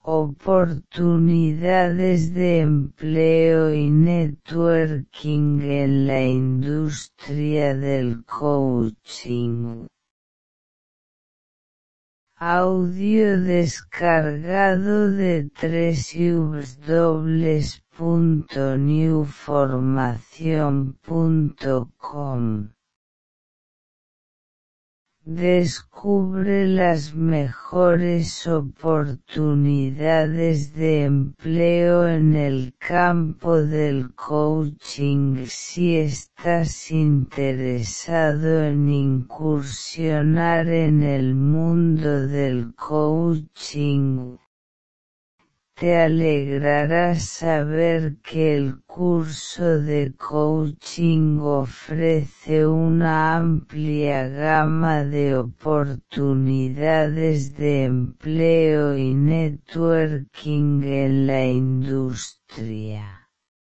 Oportunidades de empleo y networking en la industria del coaching. Audio descargado de www.newformacion.com. Descubre las mejores oportunidades de empleo en el campo del coaching si estás interesado en incursionar en el mundo del coaching. Te alegrará saber que el curso de coaching ofrece una amplia gama de oportunidades de empleo y networking en la industria.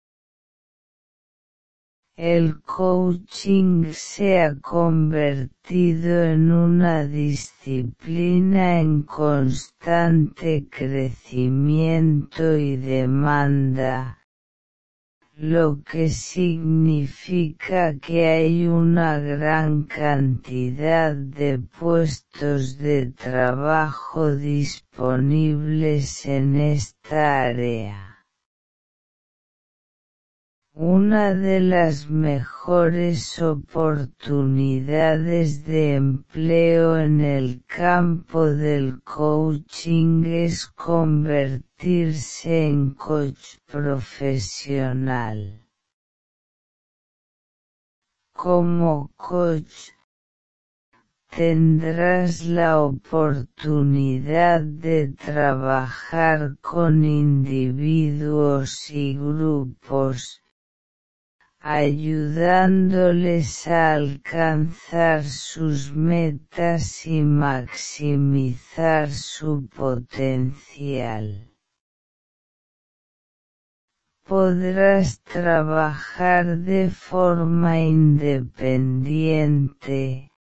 El coaching se ha convertido en una disciplina en constante crecimiento y demanda, lo que significa que hay una gran cantidad de puestos de trabajo disponibles en esta área. Una de las mejores oportunidades de empleo en el campo del coaching es convertirse en coach profesional. Como coach, tendrás la oportunidad de trabajar con individuos y grupos, ayudándoles a alcanzar sus metas y maximizar su potencial. Podrás trabajar de forma independiente,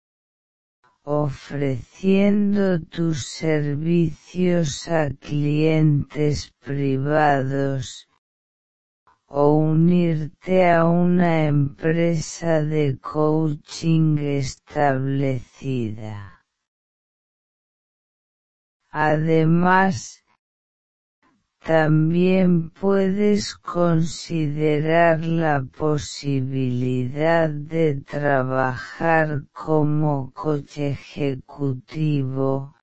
ofreciendo tus servicios a clientes privados, o unirte a una empresa de coaching establecida. Además, también puedes considerar la posibilidad de trabajar como coach ejecutivo,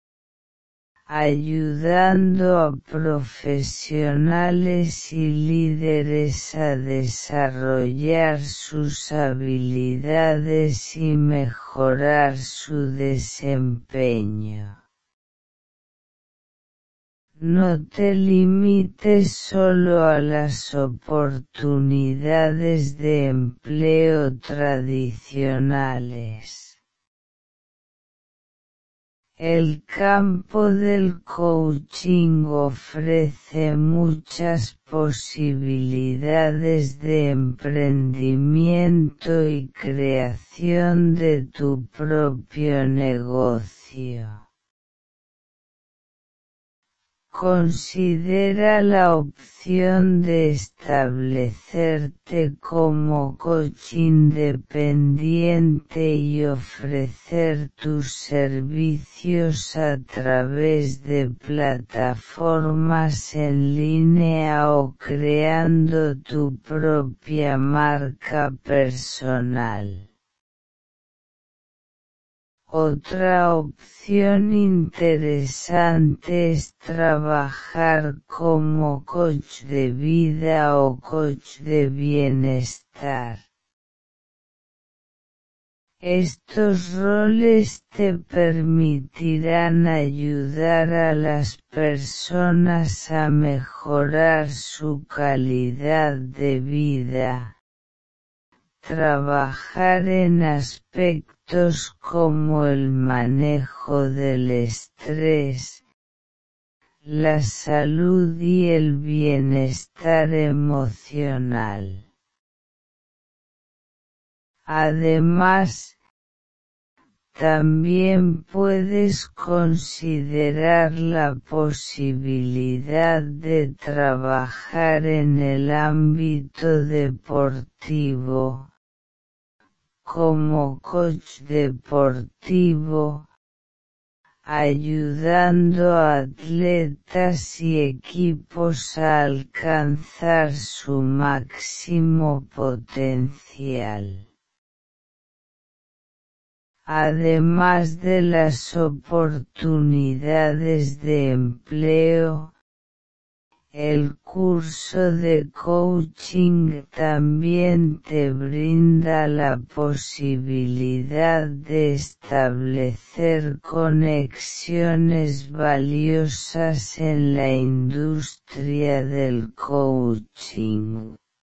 ayudando a profesionales y líderes a desarrollar sus habilidades y mejorar su desempeño. No te limites solo a las oportunidades de empleo tradicionales. El campo del coaching ofrece muchas posibilidades de emprendimiento y creación de tu propio negocio. Considera la opción de establecerte como coach independiente y ofrecer tus servicios a través de plataformas en línea o creando tu propia marca personal. Otra opción interesante es trabajar como coach de vida o coach de bienestar. Estos roles te permitirán ayudar a las personas a mejorar su calidad de vida, trabajar en aspectos como el manejo del estrés, la salud y el bienestar emocional. Además, También puedes considerar la posibilidad de trabajar en el ámbito deportivo, como coach deportivo, ayudando a atletas y equipos a alcanzar su máximo potencial. Además de las oportunidades de empleo, el curso de coaching también te brinda la posibilidad de establecer conexiones valiosas en la industria del coaching.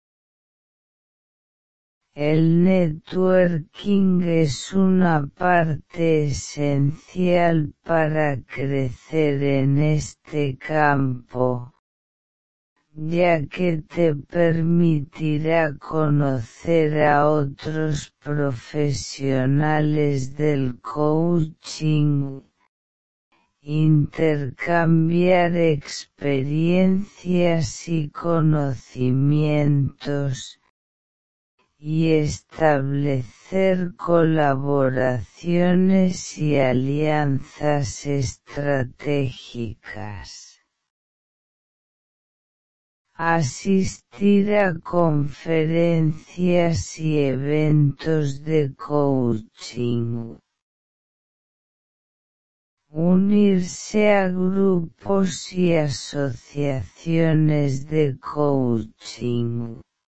El networking es una parte esencial para crecer en este campo, ya que te permitirá conocer a otros profesionales del coaching, intercambiar experiencias y conocimientos, y establecer colaboraciones y alianzas estratégicas. Asistir a conferencias y eventos de coaching. Unirse a grupos y asociaciones de coaching.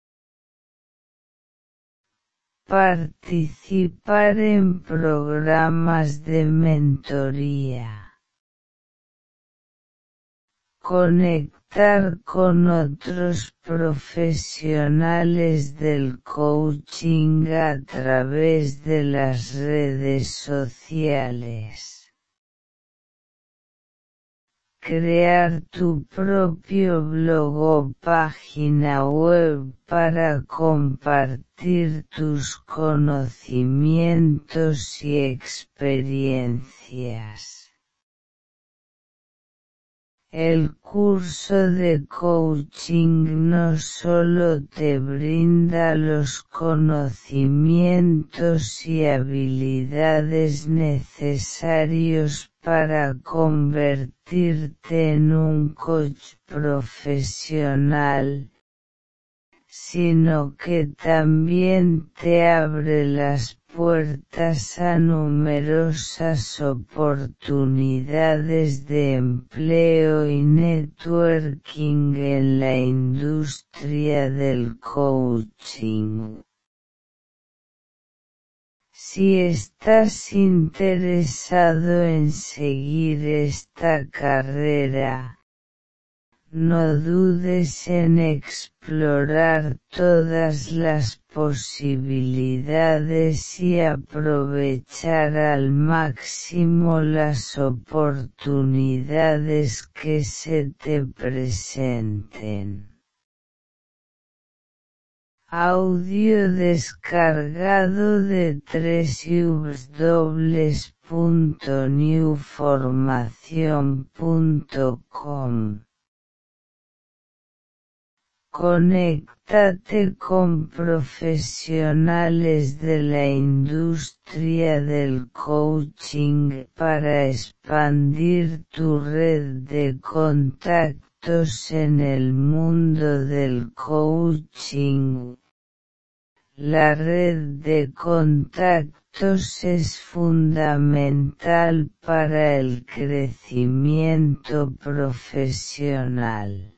Participar en programas de mentoría. Conectar con otros profesionales del coaching a través de las redes sociales. Crear tu propio blog o página web para compartir tus conocimientos y experiencias. El curso de coaching no solo te brinda los conocimientos y habilidades necesarios para convertirte en un coach profesional, sino que también te abre las puertas a numerosas oportunidades de empleo y networking en la industria del coaching. Si estás interesado en seguir esta carrera, no dudes en explorar todas las posibilidades y aprovechar al máximo las oportunidades que se te presenten. Audio descargado de www.newformacion.com. Conéctate con profesionales de la industria del coaching para expandir tu red de contactos en el mundo del coaching. La red de contactos es fundamental para el crecimiento profesional.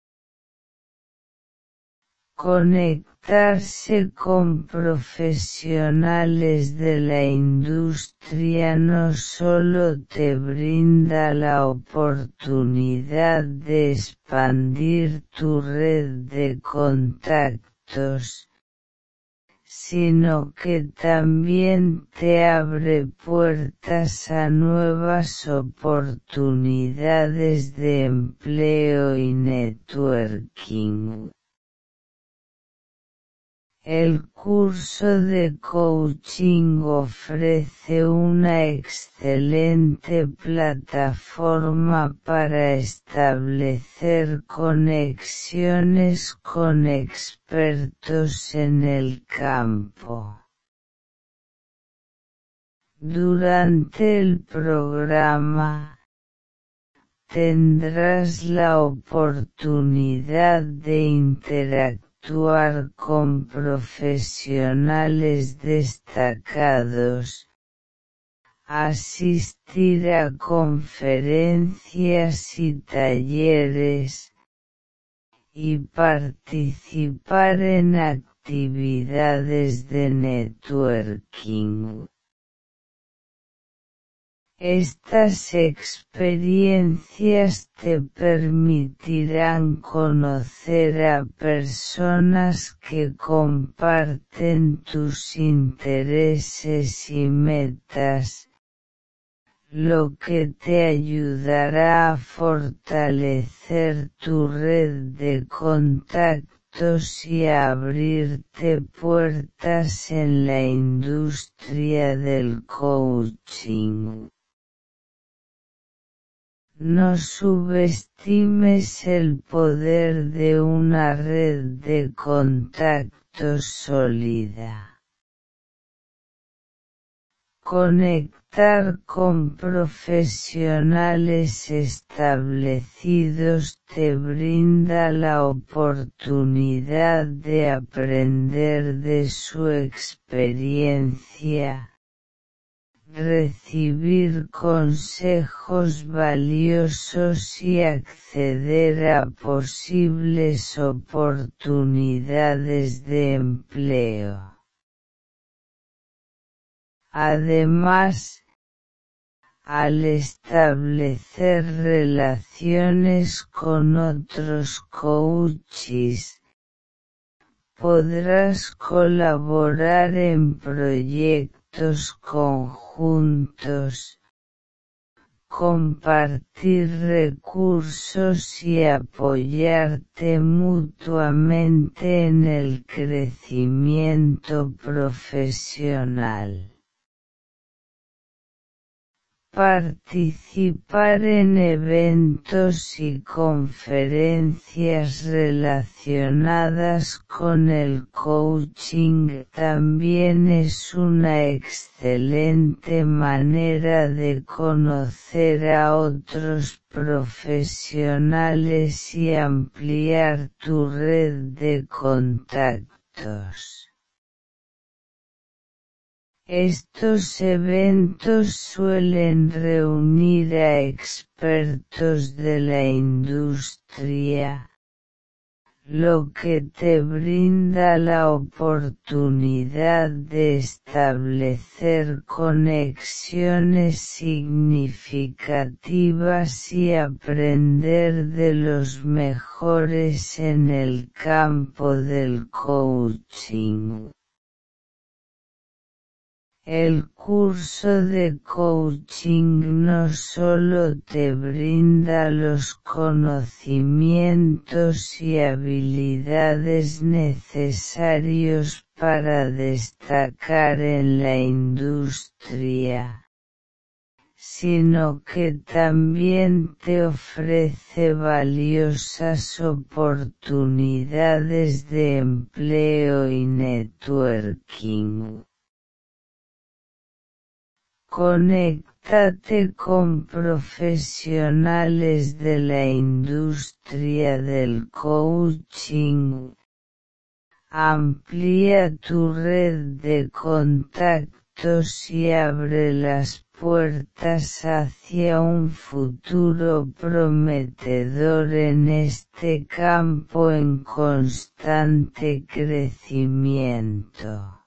Conectarse con profesionales de la industria no solo te brinda la oportunidad de expandir tu red de contactos, sino que también te abre puertas a nuevas oportunidades de empleo y networking. El curso de coaching ofrece una excelente plataforma para establecer conexiones con expertos en el campo. Durante el programa, tendrás la oportunidad de interactuar con profesionales destacados, asistir a conferencias y talleres, y participar en actividades de networking. Estas experiencias te permitirán conocer a personas que comparten tus intereses y metas, lo que te ayudará a fortalecer tu red de contactos y a abrirte puertas en la industria del coaching. No subestimes el poder de una red de contactos sólida. Conectar con profesionales establecidos te brinda la oportunidad de aprender de su experiencia, recibir consejos valiosos y acceder a posibles oportunidades de empleo. Además, al establecer relaciones con otros coaches, podrás colaborar en proyectos conjuntos, compartir recursos y apoyarte mutuamente en el crecimiento profesional. Participar en eventos y conferencias relacionadas con el coaching también es una excelente manera de conocer a otros profesionales y ampliar tu red de contactos. Estos eventos suelen reunir a expertos de la industria, lo que te brinda la oportunidad de establecer conexiones significativas y aprender de los mejores en el campo del coaching. El curso de coaching no solo te brinda los conocimientos y habilidades necesarios para destacar en la industria, sino que también te ofrece valiosas oportunidades de empleo y networking. Conéctate con profesionales de la industria del coaching. Amplía tu red de contactos y abre las puertas hacia un futuro prometedor en este campo en constante crecimiento.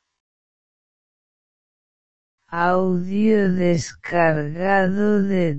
Audio descargado de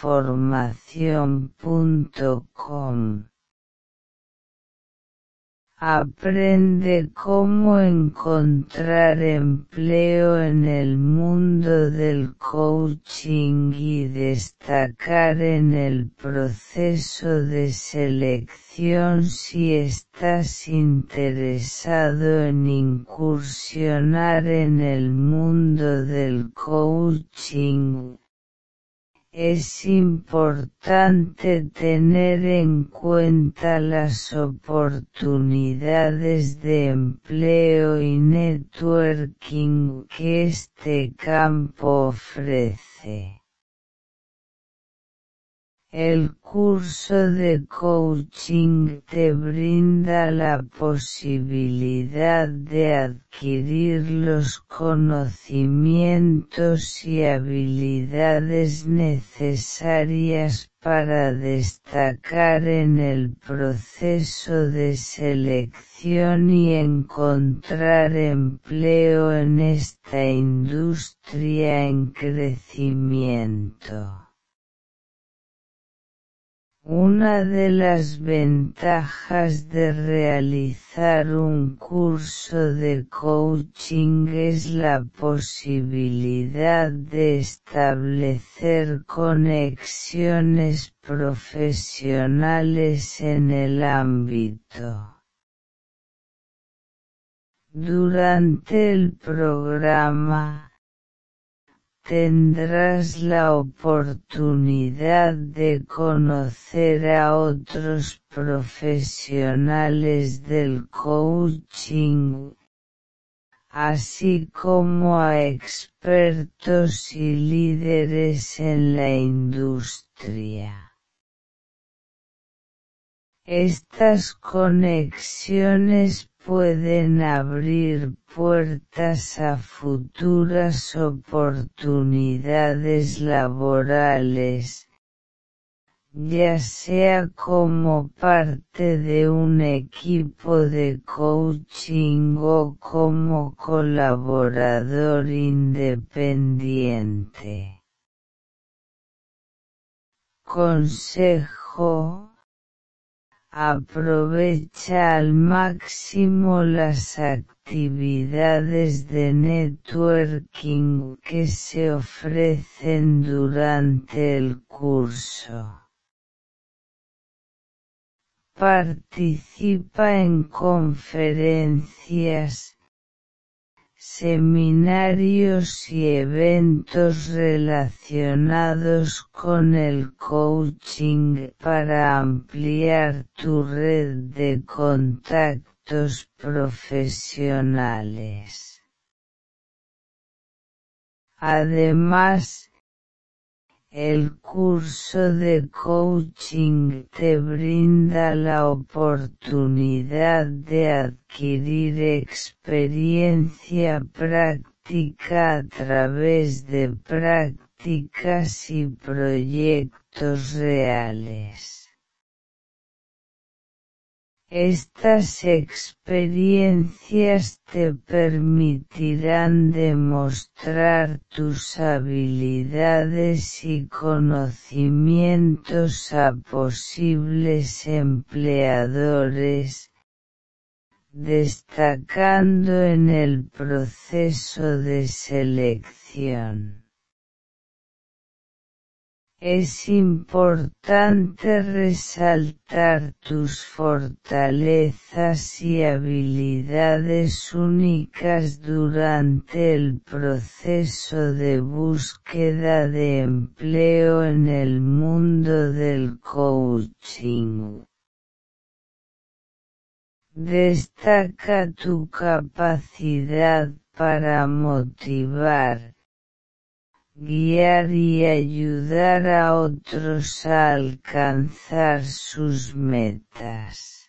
www.newformacion.com Aprende cómo encontrar empleo en el mundo del coaching y destacar en el proceso de selección si estás interesado en incursionar en el mundo del coaching. Es importante tener en cuenta las oportunidades de empleo y networking que este campo ofrece. El curso de coaching te brinda la posibilidad de adquirir los conocimientos y habilidades necesarias para destacar en el proceso de selección y encontrar empleo en esta industria en crecimiento. Una de las ventajas de realizar un curso de coaching es la posibilidad de establecer conexiones profesionales en el ámbito. Durante el programa, tendrás la oportunidad de conocer a otros profesionales del coaching, así como a expertos y líderes en la industria. Estas conexiones pueden abrir puertas a futuras oportunidades laborales, ya sea como parte de un equipo de coaching o como colaborador independiente. Consejo: aprovecha al máximo las actividades de networking que se ofrecen durante el curso. Participa en conferencias, seminarios y eventos relacionados con el coaching para ampliar tu red de contactos profesionales. Además, el curso de coaching te brinda la oportunidad de adquirir experiencia práctica a través de prácticas y proyectos reales. Estas experiencias te permitirán demostrar tus habilidades y conocimientos a posibles empleadores, destacando en el proceso de selección. Es importante resaltar tus fortalezas y habilidades únicas durante el proceso de búsqueda de empleo en el mundo del coaching. Destaca tu capacidad para motivar, guiar y ayudar a otros a alcanzar sus metas.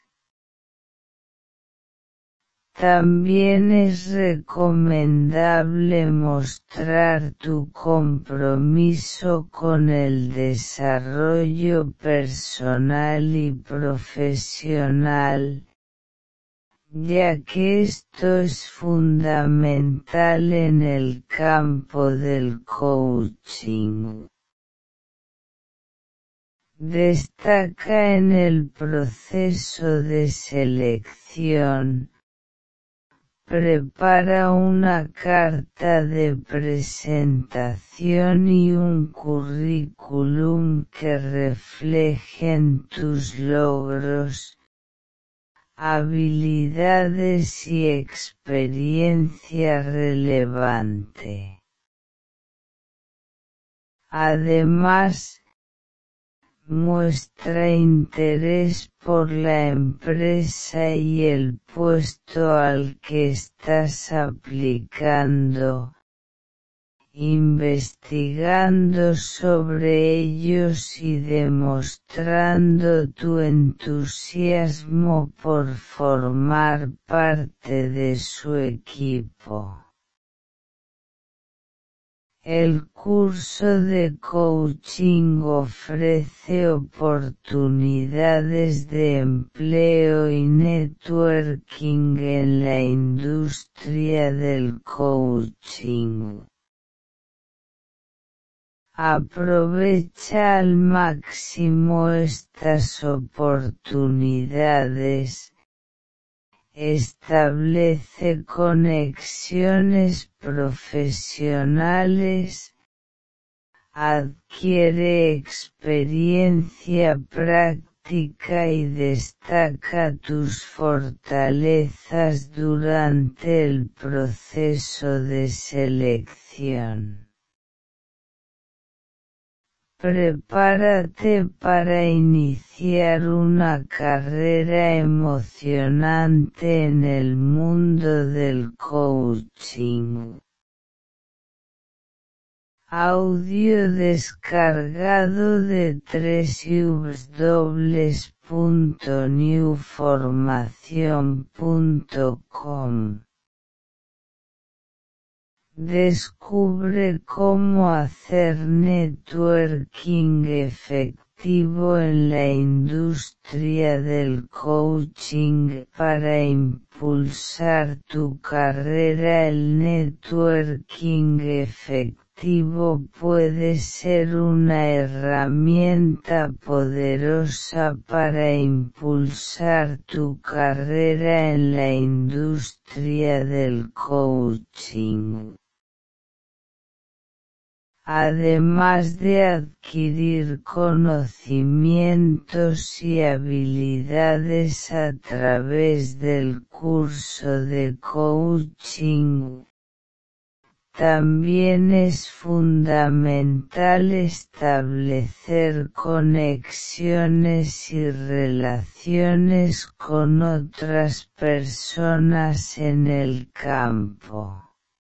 También es recomendable mostrar tu compromiso con el desarrollo personal y profesional, ya que esto es fundamental en el campo del coaching. Destaca en el proceso de selección. Prepara una carta de presentación y un currículum que reflejen tus logros, habilidades y experiencia relevante. Además, muestra interés por la empresa y el puesto al que estás aplicando, investigando sobre ellos y demostrando tu entusiasmo por formar parte de su equipo. El curso de coaching ofrece oportunidades de empleo y networking en la industria del coaching. Aprovecha al máximo estas oportunidades. Establece conexiones profesionales, adquiere experiencia práctica y destaca tus fortalezas durante el proceso de selección. Prepárate para iniciar una carrera emocionante en el mundo del coaching. Audio descargado de www.newformacion.com. Descubre cómo hacer networking efectivo en la industria del coaching para impulsar tu carrera. El networking efectivo puede ser una herramienta poderosa para impulsar tu carrera en la industria del coaching. Además de adquirir conocimientos y habilidades a través del curso de coaching, también es fundamental establecer conexiones y relaciones con otras personas en el campo.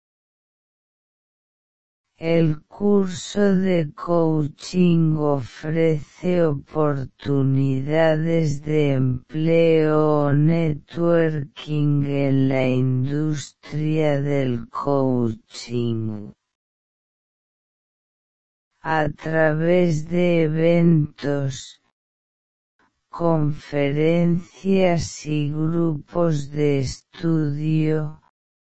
El curso de coaching ofrece oportunidades de empleo o networking en la industria del coaching. A través de eventos, conferencias y grupos de estudio,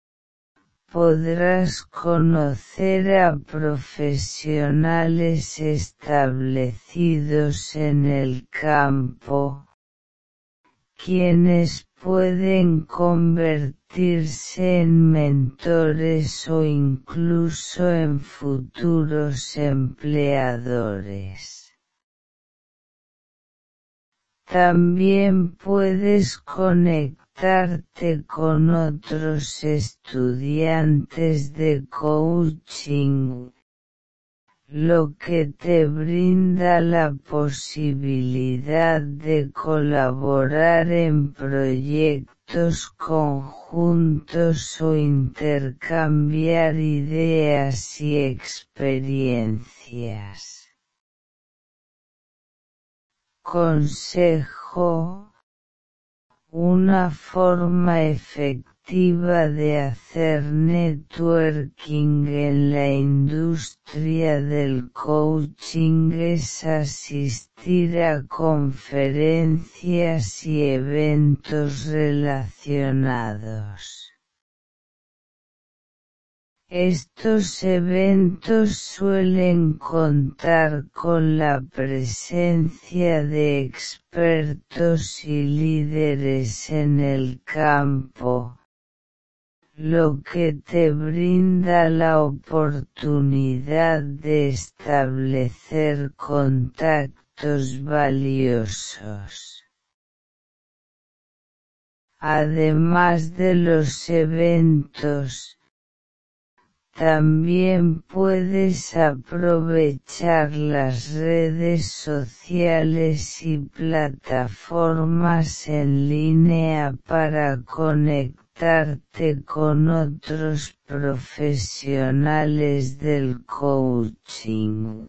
podrás conocer a profesionales establecidos en el campo, quienes pueden convertirse en mentores o incluso en futuros empleadores. También puedes conectarte con otros estudiantes de coaching, lo que te brinda la posibilidad de colaborar en proyectos conjuntos o intercambiar ideas y experiencias. Consejo: una forma efectiva de hacer networking en la industria del coaching es asistir a conferencias y eventos relacionados. Estos eventos suelen contar con la presencia de expertos y líderes en el campo, lo que te brinda la oportunidad de establecer contactos valiosos. Además de los eventos, también puedes aprovechar las redes sociales y plataformas en línea para conectarte con otros profesionales del coaching.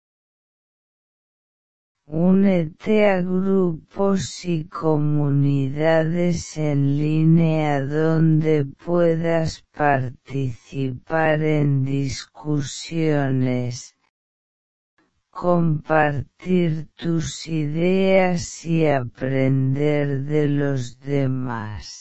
Únete a grupos y comunidades en línea donde puedas participar en discusiones, compartir tus ideas y aprender de los demás.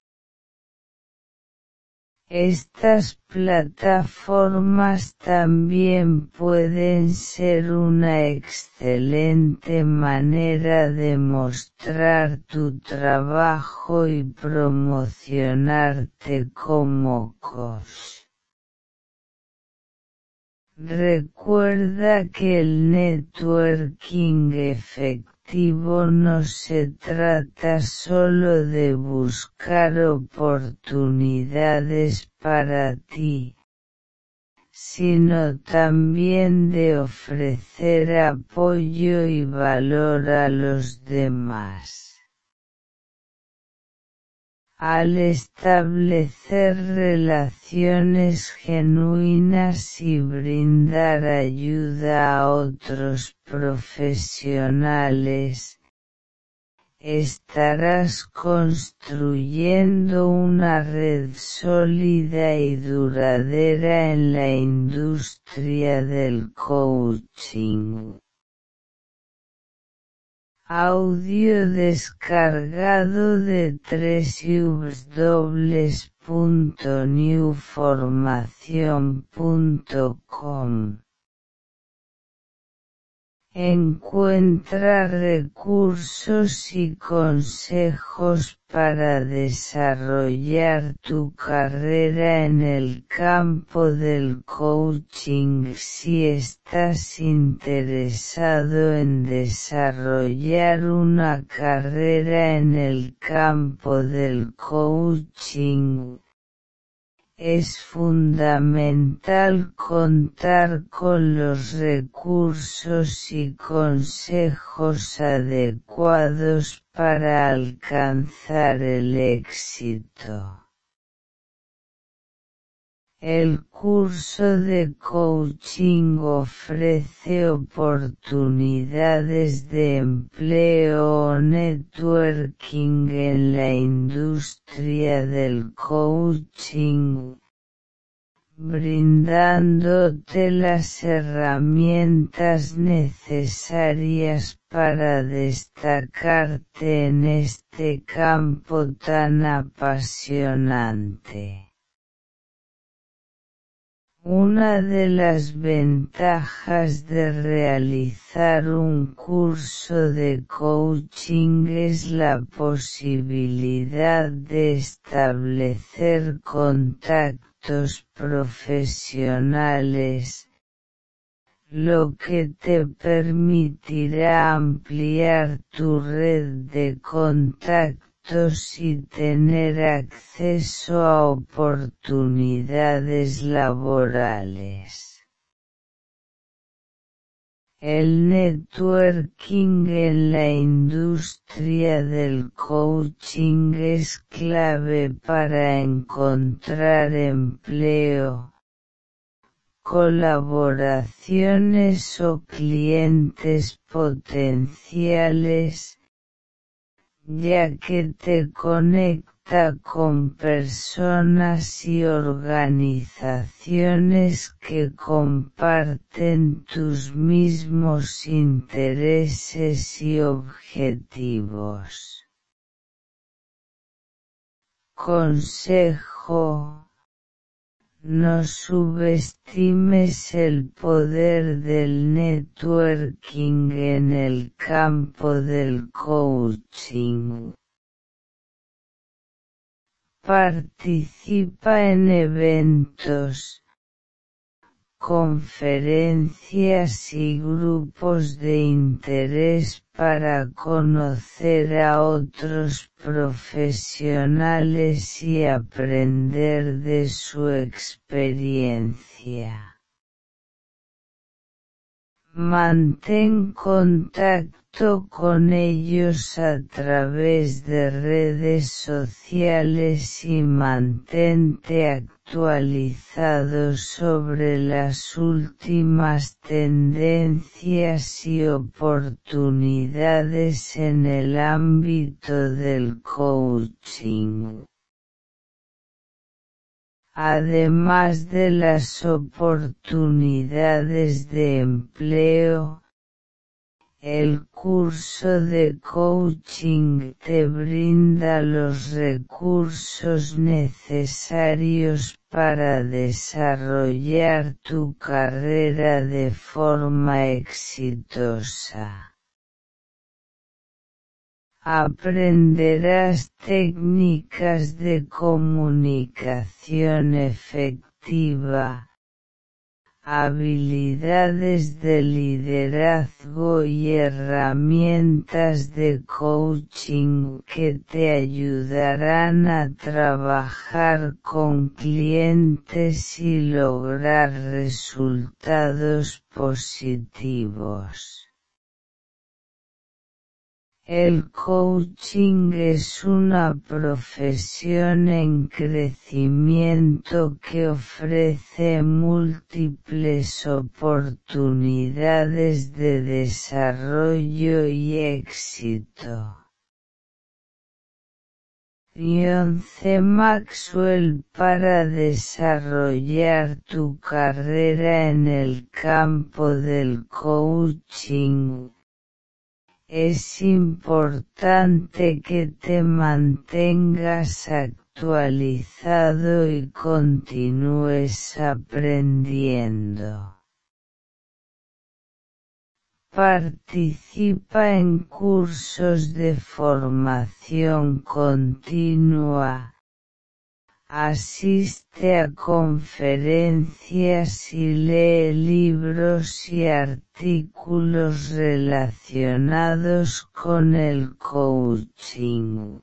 Estas plataformas también pueden ser una excelente manera de mostrar tu trabajo y promocionarte como coach. Recuerda que el networking efectivo no se trata solo de buscar oportunidades para ti, sino también de ofrecer apoyo y valor a los demás. Al establecer relaciones genuinas y brindar ayuda a otros profesionales, estarás construyendo una red sólida y duradera en la industria del coaching. Audio descargado de www.newformacion.com. Encuentra recursos y consejos para desarrollar tu carrera en el campo del coaching si estás interesado en desarrollar una carrera en el campo del coaching. Es fundamental contar con los recursos y consejos adecuados para alcanzar el éxito. El curso de coaching ofrece oportunidades de empleo o networking en la industria del coaching, brindándote las herramientas necesarias para destacarte en este campo tan apasionante. Una de las ventajas de realizar un curso de coaching es la posibilidad de establecer contactos profesionales, lo que te permitirá ampliar tu red de contactos y tener acceso a oportunidades laborales. El networking en la industria del coaching es clave para encontrar empleo, colaboraciones o clientes potenciales, ya que te conecta con personas y organizaciones que comparten tus mismos intereses y objetivos. Consejo: No subestimes el poder del networking en el campo del coaching. Participa en eventos, conferencias y grupos de interés para conocer a otros profesionales y aprender de su experiencia. Mantén contacto con ellos a través de redes sociales y mantente actualizado sobre las últimas tendencias y oportunidades en el ámbito del coaching. Además de las oportunidades de empleo, el curso de coaching te brinda los recursos necesarios para desarrollar tu carrera de forma exitosa. Aprenderás técnicas de comunicación efectiva, habilidades de liderazgo y herramientas de coaching que te ayudarán a trabajar con clientes y lograr resultados positivos. El coaching es una profesión en crecimiento que ofrece múltiples oportunidades de desarrollo y éxito. John C. Maxwell. Para desarrollar tu carrera en el campo del coaching, es importante que te mantengas actualizado y continúes aprendiendo. Participa en cursos de formación continua. Asiste a conferencias y lee libros y artículos relacionados con el coaching.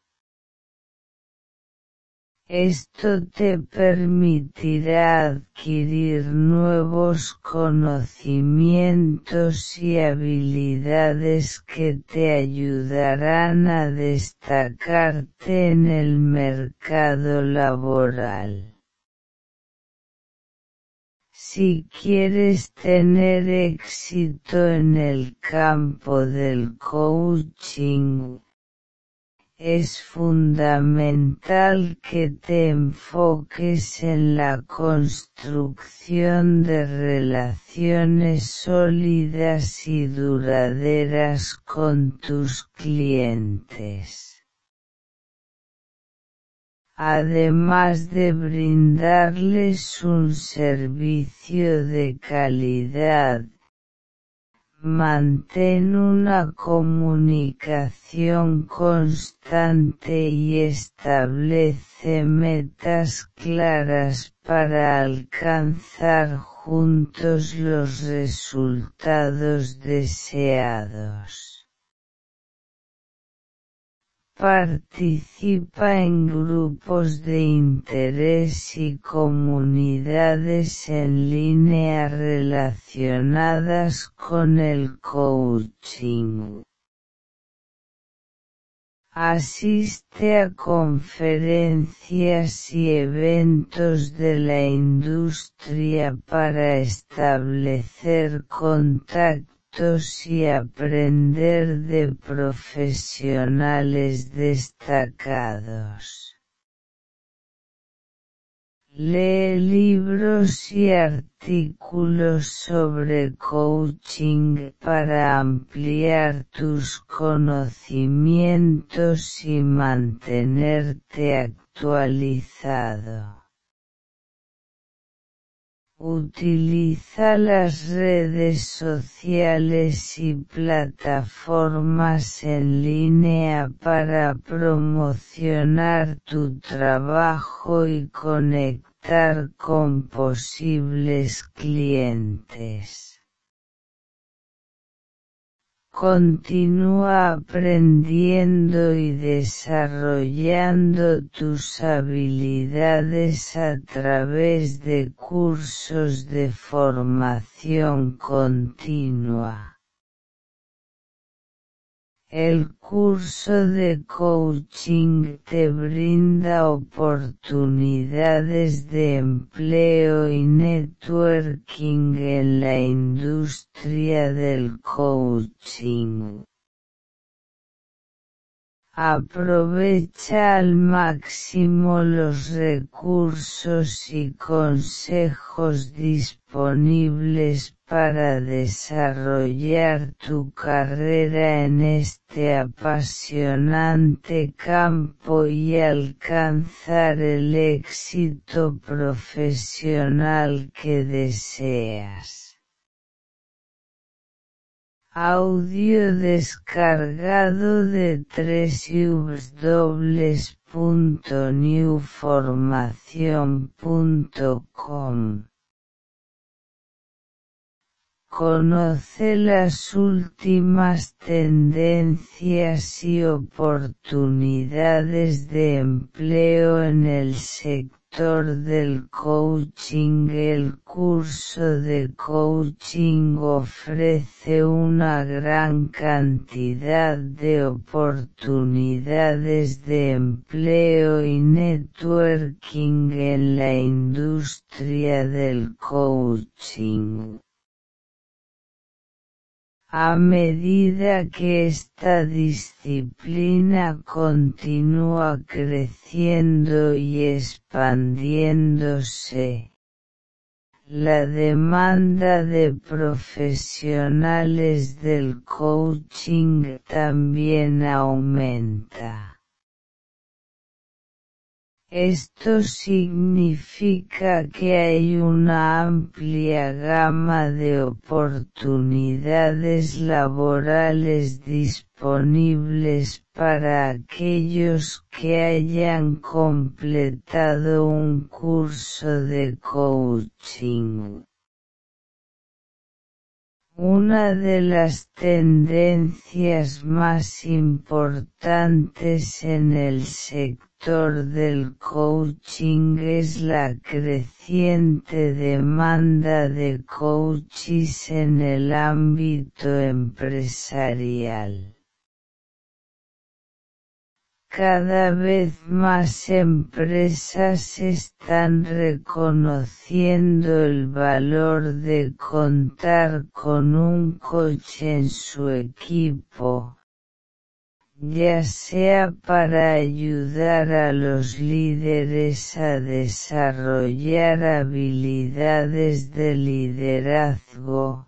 Esto te permitirá adquirir nuevos conocimientos y habilidades que te ayudarán a destacarte en el mercado laboral. Si quieres tener éxito en el campo del coaching, es fundamental que te enfoques en la construcción de relaciones sólidas y duraderas con tus clientes. Además de brindarles un servicio de calidad, mantén una comunicación constante y establece metas claras para alcanzar juntos los resultados deseados. Participa en grupos de interés y comunidades en línea relacionadas con el coaching. Asiste a conferencias y eventos de la industria para establecer contactos y aprender de profesionales destacados. Lee libros y artículos sobre coaching para ampliar tus conocimientos y mantenerte actualizado. Utiliza las redes sociales y plataformas en línea para promocionar tu trabajo y conectar con posibles clientes. Continúa aprendiendo y desarrollando tus habilidades a través de cursos de formación continua. El curso de coaching te brinda oportunidades de empleo y networking en la industria del coaching. Aprovecha al máximo los recursos y consejos disponibles para desarrollar tu carrera en este apasionante campo y alcanzar el éxito profesional que deseas. Audio descargado de www.newformacion.com. Conoce las últimas tendencias y oportunidades de empleo en el sector del coaching. El curso de coaching ofrece una gran cantidad de oportunidades de empleo y networking en la industria del coaching. A medida que esta disciplina continúa creciendo y expandiéndose, la demanda de profesionales del coaching también aumenta. Esto significa que hay una amplia gama de oportunidades laborales disponibles para aquellos que hayan completado un curso de coaching. Una de las tendencias más importantes en el sector del coaching es la creciente demanda de coaches en el ámbito empresarial. Cada vez más empresas están reconociendo el valor de contar con un coach en su equipo, ya sea para ayudar a los líderes a desarrollar habilidades de liderazgo,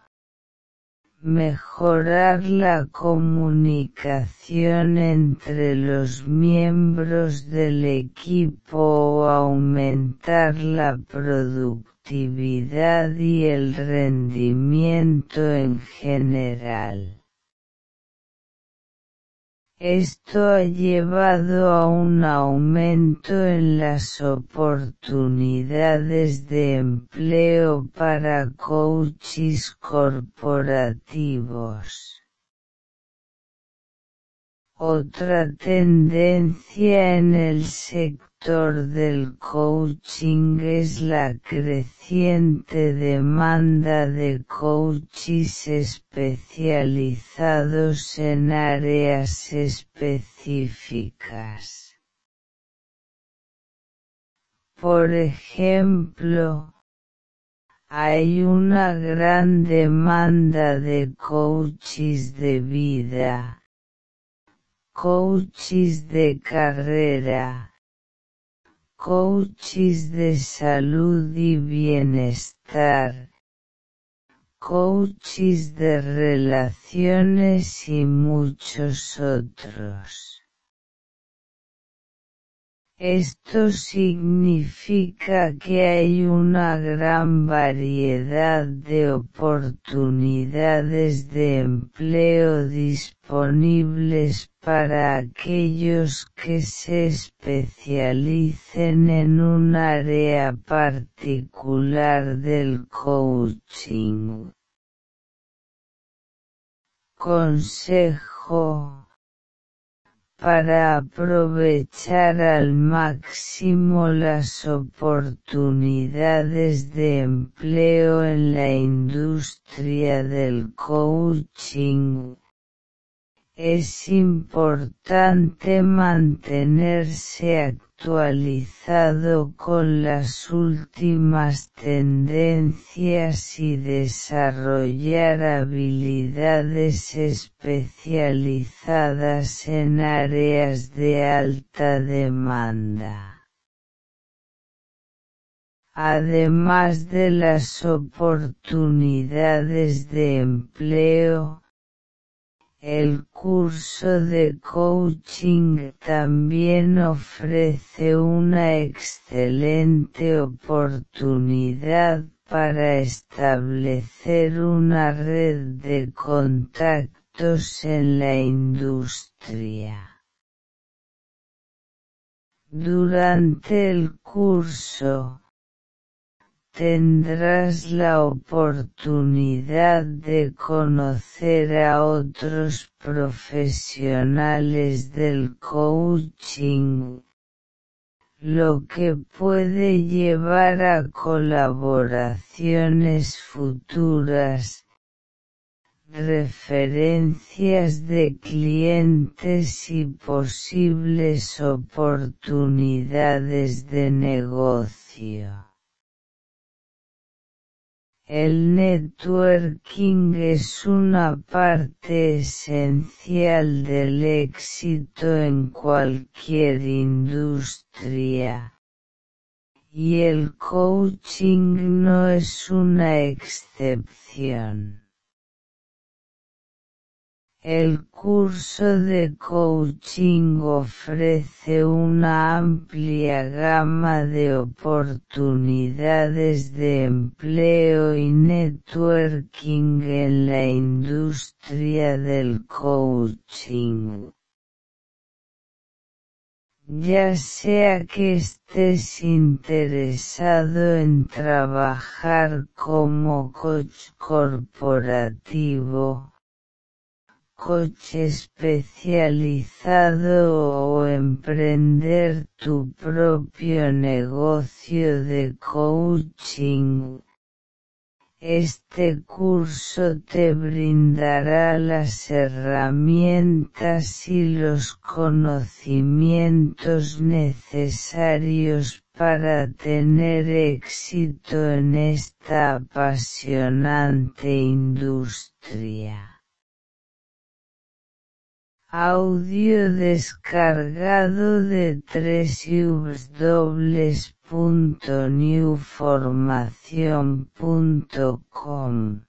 mejorar la comunicación entre los miembros del equipo o aumentar la productividad y el rendimiento en general. Esto ha llevado a un aumento en las oportunidades de empleo para coaches corporativos. Otra tendencia en el sector del coaching es la creciente demanda de coaches especializados en áreas específicas. Por ejemplo, hay una gran demanda de coaches de vida, coaches de carrera, coaches de salud y bienestar, coaches de relaciones y muchos otros. Esto significa que hay una gran variedad de oportunidades de empleo disponibles para aquellos que se especialicen en un área particular del coaching. Consejo: para aprovechar al máximo las oportunidades de empleo en la industria del coaching, es importante mantenerse actualizado con las últimas tendencias y desarrollar habilidades especializadas en áreas de alta demanda. Además de las oportunidades de empleo, el curso de coaching también ofrece una excelente oportunidad para establecer una red de contactos en la industria. Durante el curso, tendrás la oportunidad de conocer a otros profesionales del coaching, lo que puede llevar a colaboraciones futuras, referencias de clientes y posibles oportunidades de negocio. El networking es una parte esencial del éxito en cualquier industria, y el coaching no es una excepción. El curso de coaching ofrece una amplia gama de oportunidades de empleo y networking en la industria del coaching. Ya sea que estés interesado en trabajar como coach corporativo, coach especializado o emprender tu propio negocio de coaching, este curso te brindará las herramientas y los conocimientos necesarios para tener éxito en esta apasionante industria. Audio descargado de www.newformacion.com.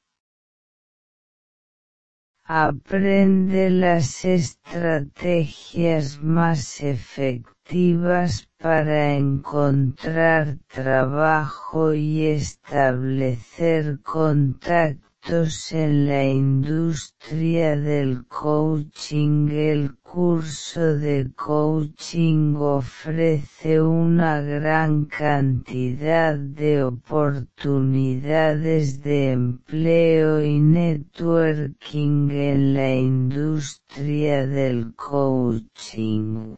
Aprende las estrategias más efectivas para encontrar trabajo y establecer contactos en la industria del coaching. El curso de coaching ofrece una gran cantidad de oportunidades de empleo y networking en la industria del coaching.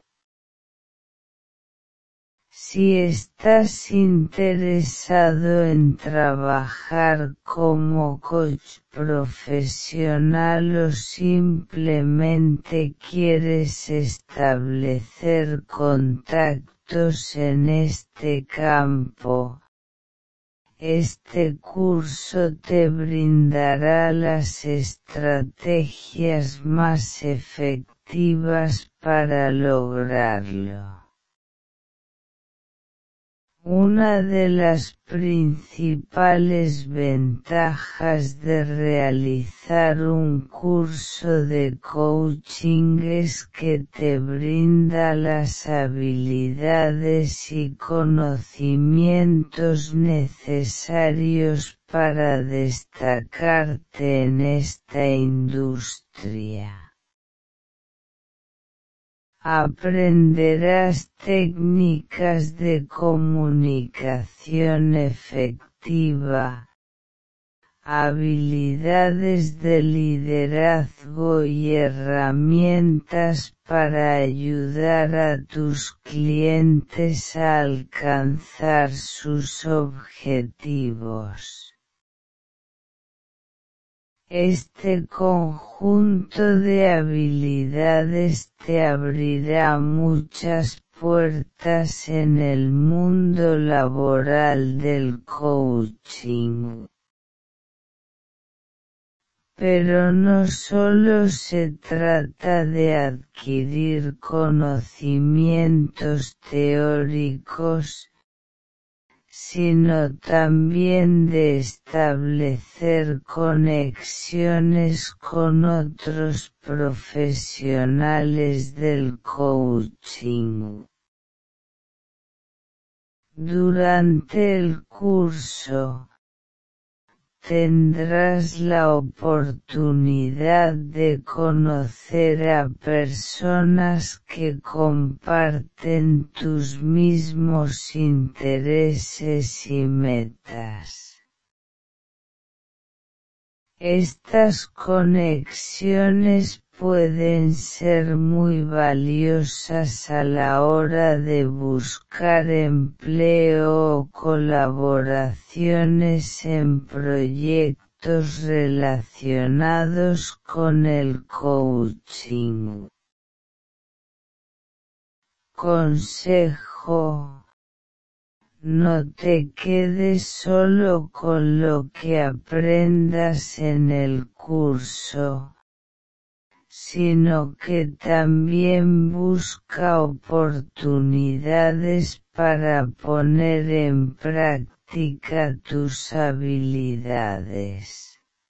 Si estás interesado en trabajar como coach profesional o simplemente quieres establecer contactos en este campo, este curso te brindará las estrategias más efectivas para lograrlo. Una de las principales ventajas de realizar un curso de coaching es que te brinda las habilidades y conocimientos necesarios para destacarte en esta industria. Aprenderás técnicas de comunicación efectiva, habilidades de liderazgo y herramientas para ayudar a tus clientes a alcanzar sus objetivos. Este conjunto de habilidades te abrirá muchas puertas en el mundo laboral del coaching. Pero no solo se trata de adquirir conocimientos teóricos, sino también de establecer conexiones con otros profesionales del coaching. Durante el curso, tendrás la oportunidad de conocer a personas que comparten tus mismos intereses y metas. Estas conexiones pueden ser muy valiosas a la hora de buscar empleo o colaboraciones en proyectos relacionados con el coaching. Consejo: no te quedes solo con lo que aprendas en el curso, sino que también busca oportunidades para poner en práctica tus habilidades.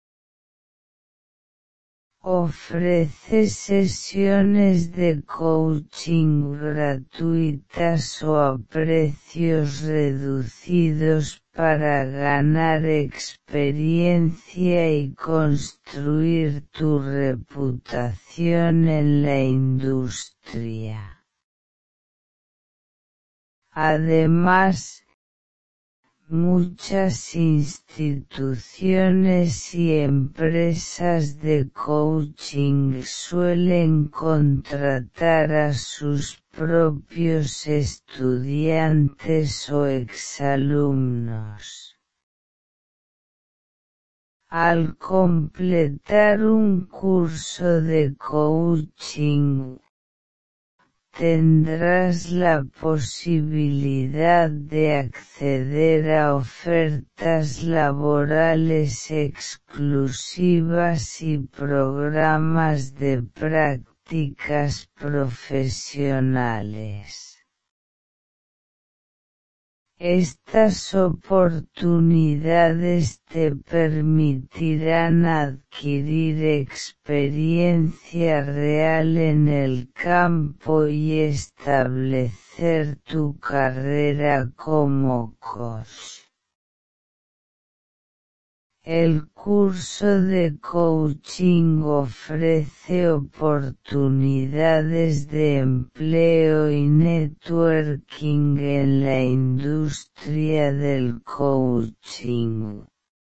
Ofrece sesiones de coaching gratuitas o a precios reducidos para ganar experiencia y construir tu reputación en la industria. Además, muchas instituciones y empresas de coaching suelen contratar a sus propios estudiantes o exalumnos. Al completar un curso de coaching, tendrás la posibilidad de acceder a ofertas laborales exclusivas y programas de prácticas profesionales. Estas oportunidades te permitirán adquirir experiencia real en el campo y establecer tu carrera como coach. El curso de coaching ofrece oportunidades de empleo y networking en la industria del coaching.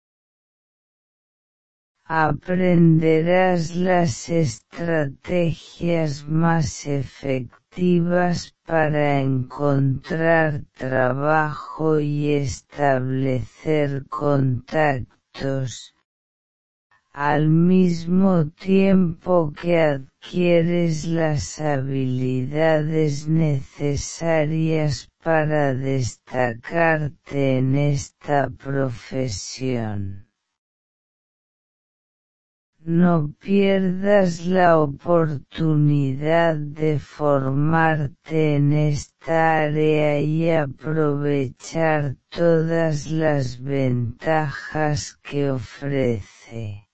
Aprenderás las estrategias más efectivas para encontrar trabajo y establecer contactos, al mismo tiempo que adquieres las habilidades necesarias para destacarte en esta profesión. No pierdas la oportunidad de formarte en esta área y aprovechar todas las ventajas que ofrece.